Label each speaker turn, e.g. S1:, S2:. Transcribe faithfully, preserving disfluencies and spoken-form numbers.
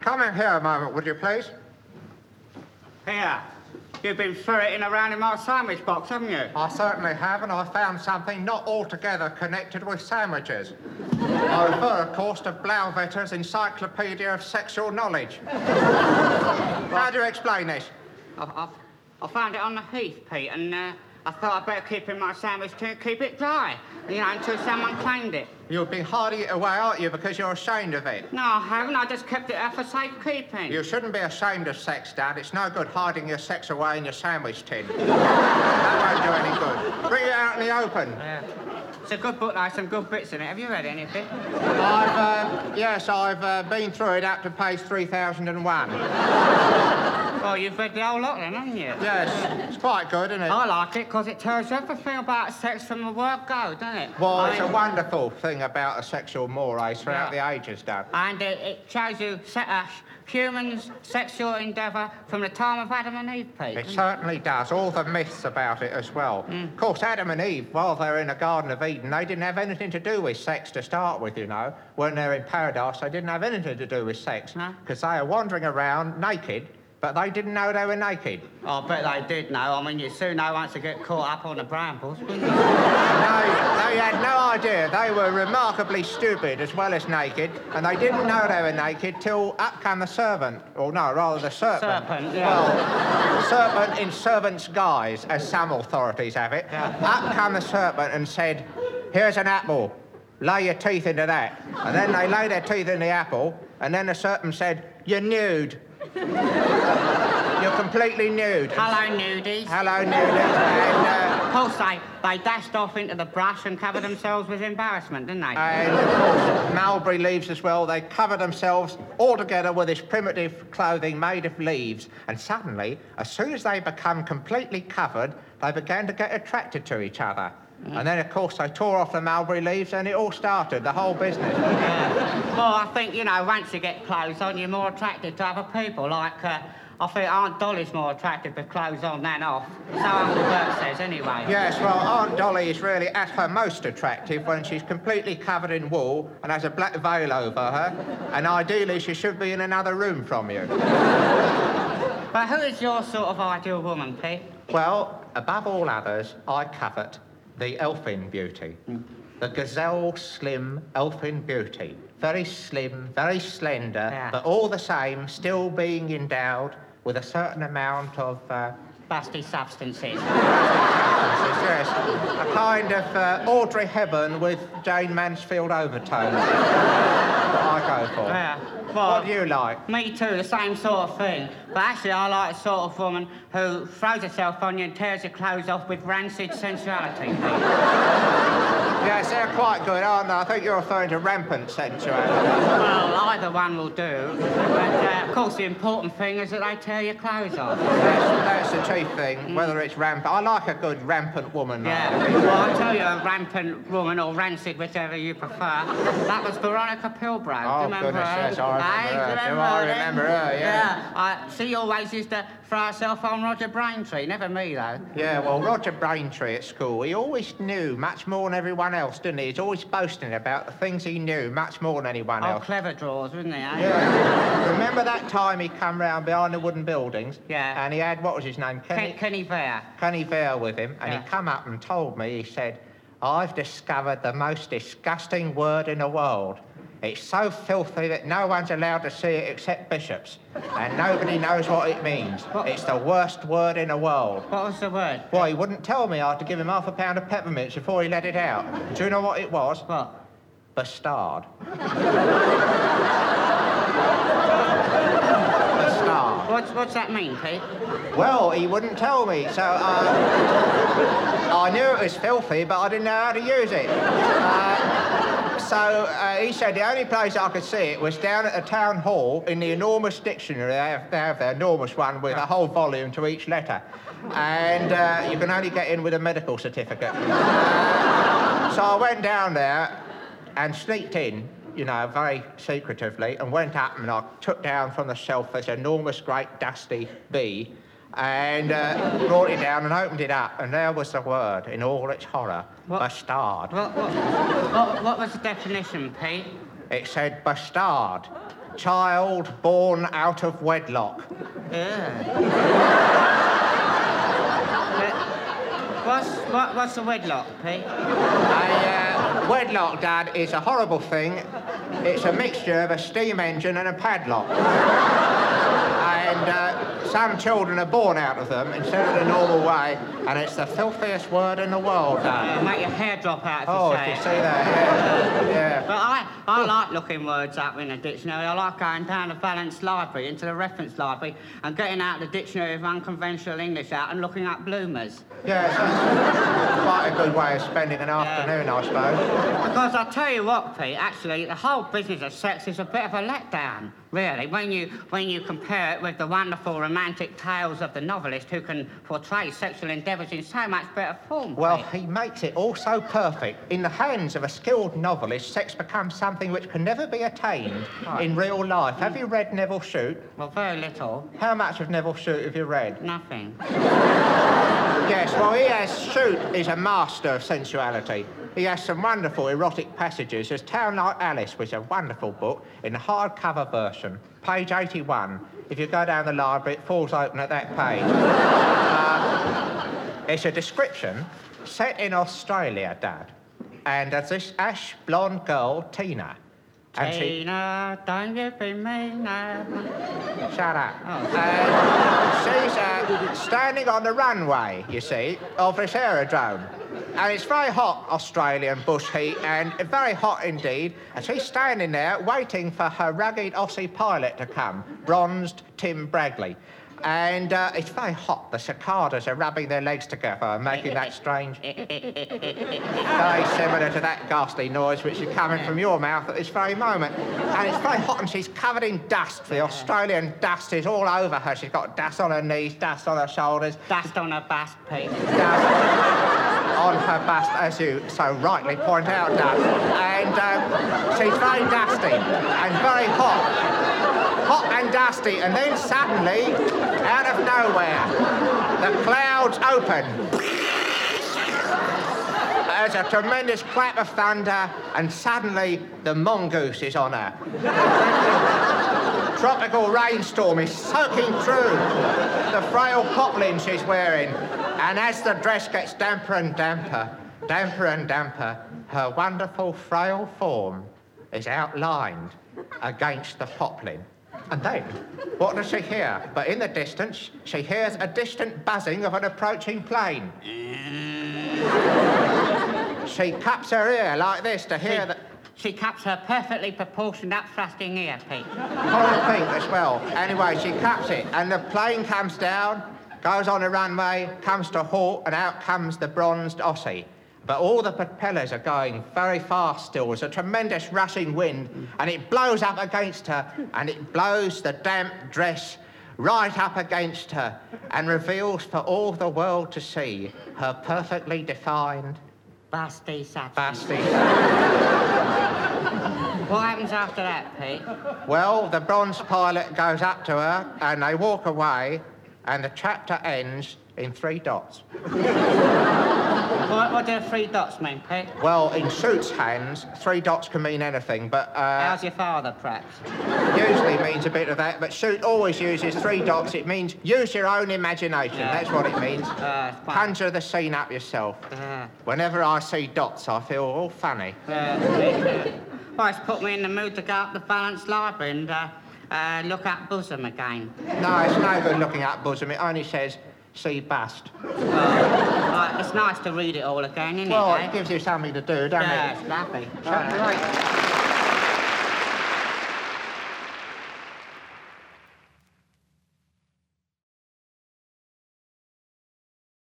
S1: come in here a moment, would you please?
S2: Here. You've been ferreting around in my sandwich box, haven't you?
S1: I certainly have, and I found something not altogether connected with sandwiches. I refer, of course, to Blauvetter's Encyclopedia of Sexual Knowledge. How do you explain this?
S2: I've, I've, I found it on the heath, Pete, and uh, I thought I'd better keep in my sandwich to keep it dry, you know, until someone claimed it.
S1: You've been hiding it away, aren't you, because you're ashamed of it?
S2: No, I haven't. I just kept it there for safekeeping.
S1: You shouldn't be ashamed of sex, Dad. It's no good hiding your sex away in your sandwich tin. That won't do any good. Bring it out in the open.
S2: Yeah. It's a good book, there's some good bits in it. Have you read any of it?
S1: I've, uh, yes, I've uh, been through it up to page three thousand one.
S2: Well, you've read the whole lot then, haven't you?
S1: Yes, it's quite good, isn't it?
S2: I like it because it tells you everything about sex from the word go, doesn't it?
S1: Well,
S2: I
S1: it's
S2: mean,
S1: a wonderful thing about a sexual mores throughout
S2: Yeah.
S1: the ages, Dad.
S2: And it, it shows you se- uh, humans' sexual endeavour from the time of Adam and Eve, Pete.
S1: It certainly does. All the myths about it as well.
S2: Mm.
S1: Of course, Adam and Eve, while they were in the Garden of Eden, they didn't have anything to do with sex to start with, you know. When they're in paradise, they didn't have anything to do with sex.
S2: No?
S1: Because they are wandering around naked, but they didn't know they were naked.
S2: I bet they did know. I mean, you soon know once you get caught up on the brambles, wouldn't you?
S1: No, they had no idea. They were remarkably stupid as well as naked, and they didn't know they were naked till up came the servant. Or no, rather the serpent.
S2: Serpent, yeah.
S1: Well, serpent in servant's guise, as some authorities have it.
S2: Yeah.
S1: Up came the serpent and said, here's an apple. Lay your teeth into that. And then they lay their teeth in the apple, and then the serpent said, you're nude. You're completely nude.
S2: Hello, nudies.
S1: Hello, nude. And, uh,
S2: Of course, they, they dashed off into the brush and covered themselves with embarrassment, didn't they?
S1: And, of course, mulberry leaves as well. They cover themselves all together with this primitive clothing made of leaves. And suddenly, as soon as they become completely covered, they began to get attracted to each other. Mm. And then, of course, they tore off the mulberry leaves and it all started, the whole business.
S2: Yeah. Well, I think, you know, once you get clothes on, you're more attracted to other people. Like, uh, I think Aunt Dolly's more attractive with clothes on than off. So Uncle Bert says, anyway.
S1: Yes, well, Aunt Dolly is really at her most attractive when she's completely covered in wool and has a black veil over her. And ideally, she should be in another room from you.
S2: But who is your sort of ideal woman, Pete?
S1: Well, above all others, I covet the elfin beauty. Mm. The gazelle slim elfin beauty. Very slim, very slender,
S2: Yeah.
S1: but all the same, still being endowed with a certain amount of... Uh,
S2: Busty substances.
S1: Yes, a kind of uh, Audrey Hepburn with Jane Mansfield overtones. What I go for.
S2: Yeah. Well,
S1: what do you like?
S2: Me too, the same sort of thing. But actually, I like the sort of woman who throws herself on you and tears your clothes off with rancid sensuality.
S1: Yes, they're quite good, aren't they? I think you're referring to rampant sensuality.
S2: Well, either one will do. But, uh, of course, the important thing is that they tear your clothes off.
S1: That's, that's the chief thing, mm. whether it's rampant. I like a good rampant woman.
S2: Yeah,
S1: like.
S2: well, I'll tell you, a rampant woman or rancid, whichever you prefer. That was Veronica Pilbrow.
S1: Oh,
S2: Do you remember
S1: goodness,
S2: her?
S1: yes, I remember
S2: Hey,
S1: her.
S2: do you
S1: Do
S2: remember
S1: I
S2: her?
S1: remember her, yeah.
S2: Yeah, I, she always used to throw herself on Roger Braintree, never me, though.
S1: Yeah, well, Roger Braintree at school, he always knew much more than everyone else, didn't he? He's always boasting about the things he knew much more than anyone
S2: Oh,
S1: else.
S2: clever drawers, wasn't he, eh?
S1: Yeah. Remember that time he come round behind the wooden buildings?
S2: Yeah.
S1: And he had, what was his name? Kenny,
S2: Ken, Kenny Vare.
S1: Kenny Vare with him, and
S2: Yeah.
S1: he come up and told me, he said, I've discovered the most disgusting word in the world. It's so filthy that no one's allowed to see it except bishops, and nobody knows what it means.
S2: What?
S1: It's the worst word in the world.
S2: What was the word?
S1: Well, he wouldn't tell me I had to give him half a pound of peppermints before he let it out. Do you know what it was?
S2: What?
S1: Bastard. Bastard.
S2: What's, what's that mean, Pete?
S1: Well, he wouldn't tell me, so uh, I knew it was filthy, but I didn't know how to use it. Uh, so uh, he said the only place I could see it was down at the town hall in the enormous dictionary. They have, they have their enormous one with a whole volume to each letter. And uh, you can only get in with a medical certificate. Uh, so I went down there and sneaked in, you know, very secretively, and went up and I took down from the shelf this enormous, great, dusty bee, and uh, brought it down and opened it up, and there was the word in all its horror,
S2: What?
S1: bastard.
S2: What, what, what, what was the definition, Pete?
S1: It said bastard, child born out of wedlock.
S2: Yeah. What's, what, what's a wedlock, Pete?
S1: A uh, wedlock, Dad, is a horrible thing. It's a mixture of a steam engine and a padlock. And uh, some children are born out of them instead of the normal way, and it's the filthiest word in the world, Dad.
S2: Uh, make your hair drop out if
S1: Oh,
S2: you
S1: if
S2: say
S1: you
S2: it.
S1: see that, yeah. yeah.
S2: But I, I like looking words up in a dictionary. I like going down the Valence Library into the reference library and getting out the Dictionary of Unconventional English out and looking up bloomers.
S1: Yeah, so it's quite a good way of spending an afternoon, I suppose.
S2: Because I'll tell you what, Pete, actually, the whole business of sex is a bit of a letdown, really, when you, when you compare it with the wonderful romantic tales of the novelist who can portray sexual endeavours in so much better form.
S1: Well,
S2: Pete.
S1: he makes it all so perfect. In the hands of a skilled novelist, sex becomes something which can never be attained
S2: Right.
S1: in real life. Have you read Neville Shute?
S2: Well, very little.
S1: How much of Neville Shute have you read?
S2: Nothing.
S1: Yes, well, he has... Shute is a master of sensuality. He has some wonderful erotic passages. There's Town Like Alice, which is a wonderful book, in the hardcover version, page eighty-one. If you go down the library, it falls open at that page. uh, it's a description set in Australia, Dad. And there's this ash blonde girl, Tina. And she...
S2: Tina, don't you be mean now.
S1: Shut up.
S2: Oh.
S1: Uh, she's uh, standing on the runway, you see, of this aerodrome. And it's very hot, Australian bush heat, and very hot indeed. And she's standing there waiting for her rugged Aussie pilot to come, bronzed Tim Bragley. And uh, it's very hot. The cicadas are rubbing their legs together and making that strange... very similar to that ghastly noise which is coming from your mouth at this very moment. And it's very hot and she's covered in dust. The Australian dust is all over her. She's got dust on her knees, dust on her shoulders.
S2: Dust on her bust, Pete.
S1: Dust on her bust, as you so rightly point out, Dad. And um, she's very dusty and very hot. Hot and dusty, and then suddenly, out of nowhere, the clouds open. There's a tremendous clap of thunder, and suddenly the mongoose is on her. Tropical rainstorm is soaking through the frail poplin she's wearing, and as the dress gets damper and damper, damper and damper, her wonderful frail form is outlined against the poplin. And then, what does she hear? But in the distance, she hears a distant buzzing of an approaching plane. She cups her ear like this to hear that...
S2: She cups her perfectly proportioned up-thrusting ear, Pete.
S1: Coral pink as well. Anyway, she cups it, and the plane comes down, goes on the runway, comes to halt, and out comes the bronzed Aussie. But all the propellers are going very fast still. There's a tremendous rushing wind, and it blows up against her, and it blows the damp dress right up against her, and reveals for all the world to see her perfectly defined...
S2: Busty substance.
S1: Busty.
S2: What happens after that, Pete?
S1: Well, the bronze pilot goes up to her, and they walk away, and the chapter ends in three dots.
S2: What, what do the three dots mean, Pete?
S1: Well, in Shute's hands, three dots can mean anything, but... Uh,
S2: How's your father, perhaps?
S1: Usually means a bit of that, but Shute always uses three dots. It means use your own imagination.
S2: Yeah.
S1: That's what it means.
S2: Uh, it's fun.
S1: Conjure the scene up yourself.
S2: Uh,
S1: Whenever I see dots, I feel all funny.
S2: uh, well, it's put me in the mood to go up the Valence Library and uh, uh, look up bosom again.
S1: No, it's no good looking up bosom. It only says, see bust.
S2: Well, right, it's nice to read it all again, isn't
S1: Well,
S2: it? eh?
S1: it gives you something to do, doesn't
S2: Yeah,
S1: it?
S2: it's lovely.
S1: Right.